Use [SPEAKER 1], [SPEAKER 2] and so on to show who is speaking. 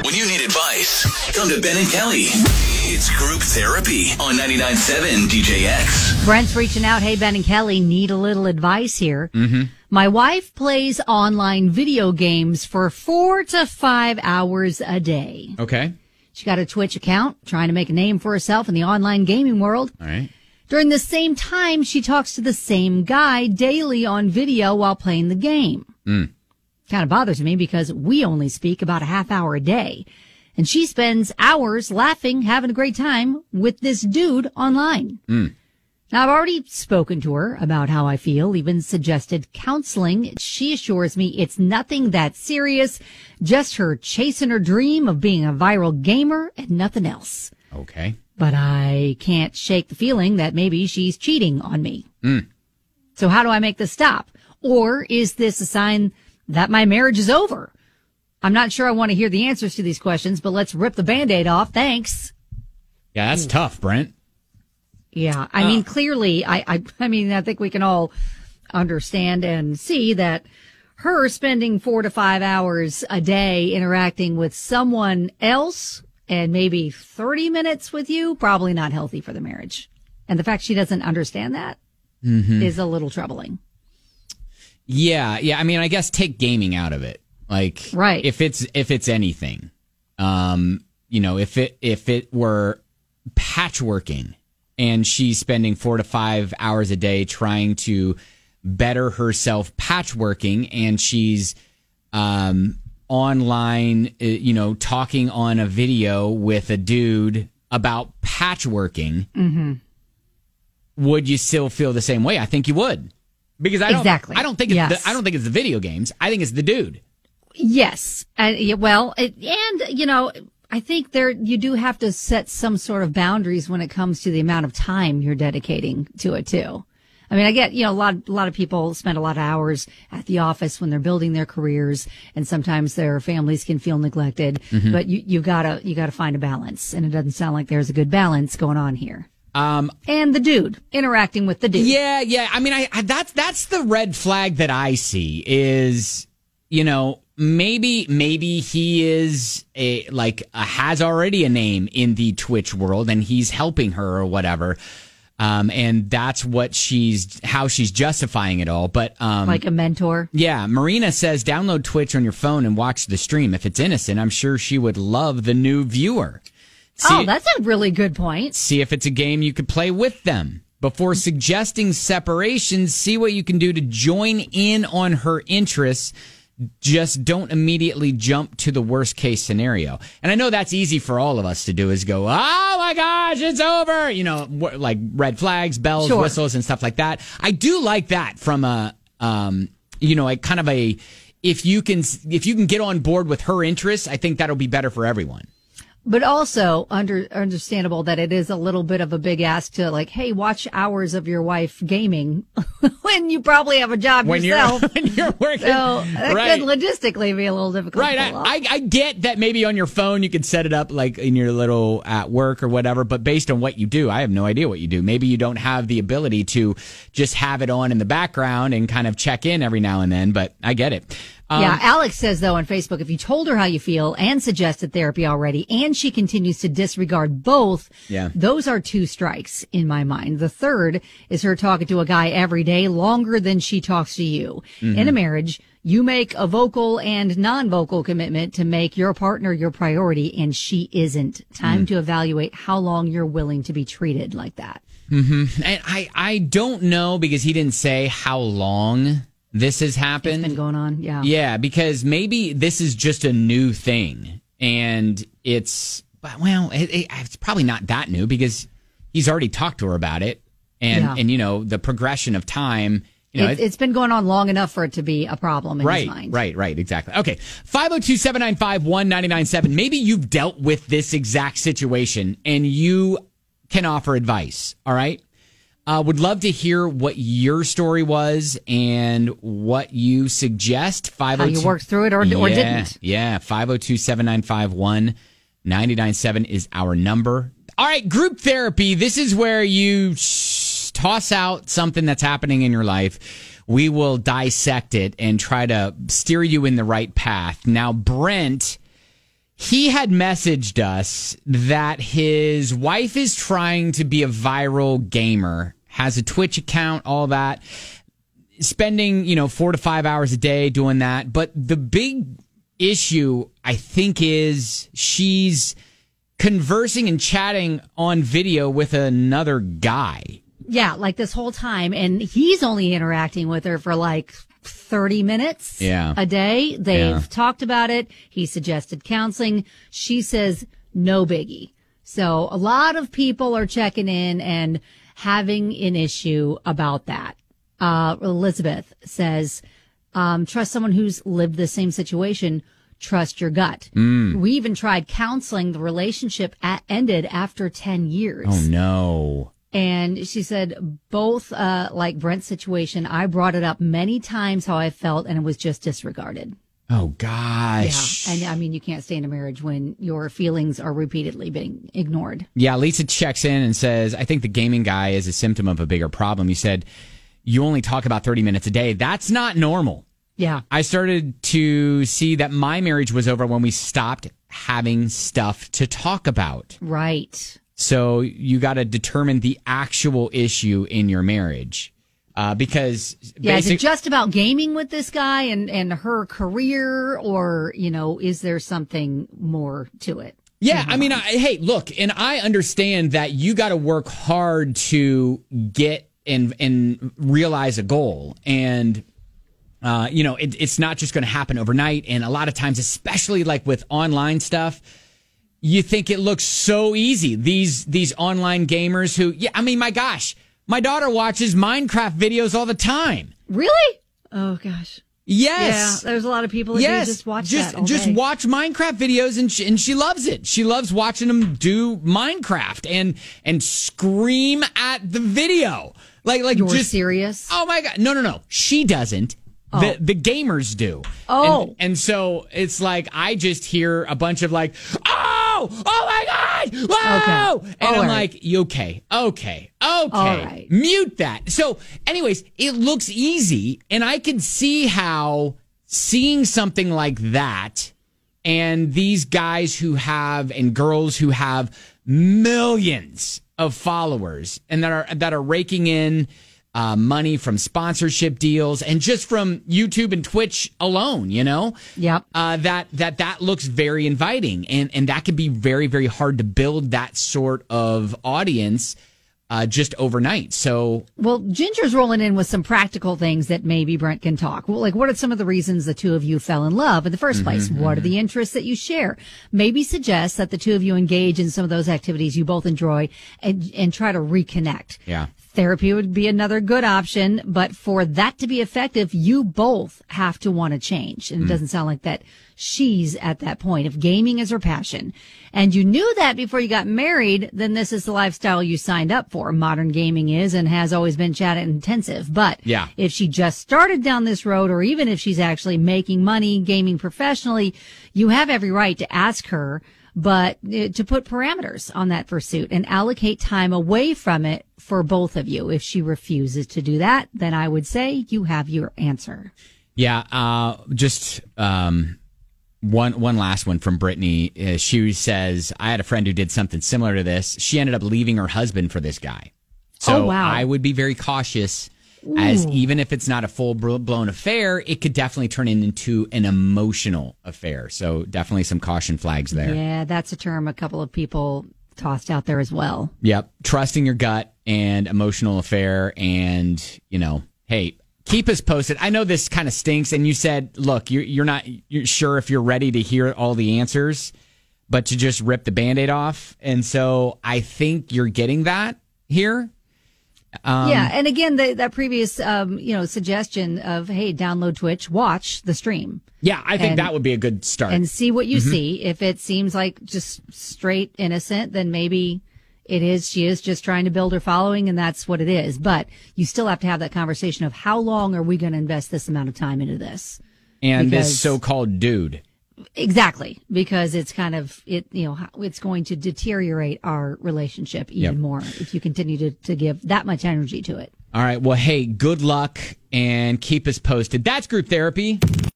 [SPEAKER 1] When you need advice, come to Ben and Kelly. It's Group Therapy on 99.7 DJX.
[SPEAKER 2] Brent's reaching out. Hey, Ben and Kelly, need a little advice here.
[SPEAKER 3] Mm-hmm.
[SPEAKER 2] My wife plays online video games for 4 to 5 hours a day.
[SPEAKER 3] Okay.
[SPEAKER 2] She got a Twitch account, trying to make a name for herself in the online gaming world.
[SPEAKER 3] All right.
[SPEAKER 2] During the same time, she talks to the same guy daily on video while playing the game. Kind of bothers me because we only speak about a half hour a day. And she spends hours laughing, having a great time with this dude online. Now, I've already spoken to her about how I feel, even suggested counseling. She assures me it's nothing that serious, just her chasing her dream of being a viral gamer and nothing else.
[SPEAKER 3] Okay.
[SPEAKER 2] But I can't shake the feeling that maybe she's cheating on me. So how do I make this stop? Or is this a sign that my marriage is over? I'm not sure I want to hear the answers to these questions, but let's rip the Band-Aid off. Thanks.
[SPEAKER 3] Yeah, that's tough, Brent.
[SPEAKER 2] Yeah, I mean, clearly, I mean, I think we can all understand and see that her spending 4 to 5 hours a day interacting with someone else and maybe 30 minutes with you, probably not healthy for the marriage. And the fact she doesn't understand that is a little troubling.
[SPEAKER 3] Yeah. I mean, I guess take gaming out of it. Like,
[SPEAKER 2] right.
[SPEAKER 3] If it's anything, if it were patchworking and she's spending 4 to 5 hours a day trying to better herself patchworking, and she's online, talking on a video with a dude about patchworking, would you still feel the same way? I think you would, because I don't think it's the video games. I think it's the dude.
[SPEAKER 2] Yes. I think you do have to set some sort of boundaries when it comes to the amount of time you're dedicating to it too. I mean, I get, a lot of people spend a lot of hours at the office when they're building their careers, and sometimes their families can feel neglected, but you gotta find a balance, and it doesn't sound like there's a good balance going on here. And the dude interacting with the dude.
[SPEAKER 3] Yeah. I mean, that's the red flag that I see is, maybe he is has already a name in the Twitch world and he's helping her or whatever. And that's how she's justifying it all. But,
[SPEAKER 2] like a mentor.
[SPEAKER 3] Yeah. Marina says, download Twitch on your phone and watch the stream. If it's innocent, I'm sure she would love the new viewer.
[SPEAKER 2] That's a really good point.
[SPEAKER 3] See if it's a game you could play with them. Before suggesting separation, see what you can do to join in on her interests. Just don't immediately jump to the worst case scenario. And I know that's easy for all of us to do, is go, oh my gosh, it's over. Like red flags, bells, whistles, and stuff like that. I do like that from a kind of a, if you can get on board with her interests, I think that'll be better for everyone.
[SPEAKER 2] But also understandable that it is a little bit of a big ask to hey, watch hours of your wife gaming when you probably have a job yourself.
[SPEAKER 3] When you're working.
[SPEAKER 2] So that could logistically be a little difficult.
[SPEAKER 3] Right. I get that maybe on your phone you could set it up like in your little at work or whatever, but based on what you do, I have no idea what you do. Maybe you don't have the ability to just have it on in the background and kind of check in every now and then, but I get it.
[SPEAKER 2] Alex says, though, on Facebook, if you told her how you feel and suggested therapy already, and she continues to disregard both, those are 2 strikes in my mind. The third is her talking to a guy every day longer than she talks to you. In a marriage, you make a vocal and non-vocal commitment to make your partner your priority, and she isn't. Time to evaluate how long you're willing to be treated like that.
[SPEAKER 3] And I don't know, because he didn't say how long this has happened.
[SPEAKER 2] It's been going on, yeah.
[SPEAKER 3] Yeah, because maybe this is just a new thing, and it's probably not that new, because he's already talked to her about it, and the progression of time. It's been going on long enough for it to be a problem in his mind. Right, exactly. Okay, 502-795-1997. Maybe you've dealt with this exact situation, and you can offer advice, all right? Would love to hear what your story was and what you suggest.
[SPEAKER 2] How you worked through it or didn't.
[SPEAKER 3] Yeah, 502-795-1997 is our number. All right, group therapy. This is where you toss out something that's happening in your life. We will dissect it and try to steer you in the right path. Now, Brent He had messaged us that his wife is trying to be a viral gamer, has a Twitch account, all that, spending, 4 to 5 hours a day doing that. But the big issue, I think, is she's conversing and chatting on video with another guy.
[SPEAKER 2] Yeah, like this whole time. And he's only interacting with her for like 30 minutes a day. They've talked about it. He suggested counseling. She says no biggie. So a lot of people are checking in and having an issue about that. Elizabeth says, trust someone who's lived the same situation. Trust your gut. We even tried counseling. The relationship ended after 10 years.
[SPEAKER 3] Oh, no.
[SPEAKER 2] And she said, both like Brent's situation, I brought it up many times how I felt, and it was just disregarded.
[SPEAKER 3] Oh, gosh.
[SPEAKER 2] Yeah. And I mean, you can't stay in a marriage when your feelings are repeatedly being ignored.
[SPEAKER 3] Yeah, Lisa checks in and says, I think the gaming guy is a symptom of a bigger problem. You said you only talk about 30 minutes a day. That's not normal.
[SPEAKER 2] Yeah.
[SPEAKER 3] I started to see that my marriage was over when we stopped having stuff to talk about.
[SPEAKER 2] Right.
[SPEAKER 3] So you got to determine the actual issue in your marriage. Because
[SPEAKER 2] is it just about gaming with this guy and her career, or, is there something more to it?
[SPEAKER 3] Yeah, I mean, hey, look, and I understand that you got to work hard to get and realize a goal. And, it's not just going to happen overnight. And a lot of times, especially like with online stuff, you think it looks so easy. These online gamers who, my gosh, my daughter watches Minecraft videos all the time.
[SPEAKER 2] Really? Oh, gosh.
[SPEAKER 3] Yes.
[SPEAKER 2] Yeah, there's a lot of people that do just watch that all day.
[SPEAKER 3] Just watch Minecraft videos, and she loves it. She loves watching them do Minecraft and scream at the video. Like
[SPEAKER 2] You're
[SPEAKER 3] just
[SPEAKER 2] serious?
[SPEAKER 3] Oh my God. No. She doesn't.
[SPEAKER 2] Oh.
[SPEAKER 3] The gamers do.
[SPEAKER 2] Oh.
[SPEAKER 3] And so it's like I just hear a bunch of like, oh my God, whoa. Okay. And I'm like, okay. All right. Mute that. So anyways, it looks easy, and I can see how seeing something like that and these guys who have and girls who have millions of followers and that are raking in money from sponsorship deals and just from YouTube and Twitch alone,
[SPEAKER 2] Yep.
[SPEAKER 3] That looks very inviting, and that can be very, very hard to build that sort of audience just overnight. So,
[SPEAKER 2] well, Ginger's rolling in with some practical things that maybe Brent can talk. Well, like, what are some of the reasons the two of you fell in love in the first place? What are the interests that you share? Maybe suggest that the two of you engage in some of those activities you both enjoy and try to reconnect.
[SPEAKER 3] Yeah.
[SPEAKER 2] Therapy would be another good option, but for that to be effective, you both have to want to change. And it doesn't sound like that she's at that point. If gaming is her passion and you knew that before you got married, then this is the lifestyle you signed up for. Modern gaming is and has always been chat intensive. But if she just started down this road, or even if she's actually making money gaming professionally, you have every right to ask her, but to put parameters on that pursuit and allocate time away from it for both of you. If she refuses to do that, then I would say you have your answer.
[SPEAKER 3] Yeah. Just one last one from Brittany. She says, I had a friend who did something similar to this. She ended up leaving her husband for this guy. So I would be very cautious. As even if it's not a full-blown affair, it could definitely turn into an emotional affair. So definitely some caution flags there.
[SPEAKER 2] Yeah, that's a term a couple of people tossed out there as well.
[SPEAKER 3] Yep. Trusting your gut and emotional affair. And, hey, keep us posted. I know this kind of stinks. And you said, look, you're not sure if you're ready to hear all the answers, but to just rip the Band-Aid off. And so I think you're getting that here.
[SPEAKER 2] And again, that previous, suggestion of, hey, download Twitch, watch the stream.
[SPEAKER 3] Yeah, I think that would be a good start.
[SPEAKER 2] And see what you see. If it seems like just straight innocent, then maybe she is just trying to build her following, and that's what it is. But you still have to have that conversation of how long are we going to invest this amount of time into this?
[SPEAKER 3] And this so-called dude.
[SPEAKER 2] Exactly, because it's kind of it's going to deteriorate our relationship even more if you continue to give that much energy to it.
[SPEAKER 3] All right. Well, hey, good luck and keep us posted. That's Group Therapy.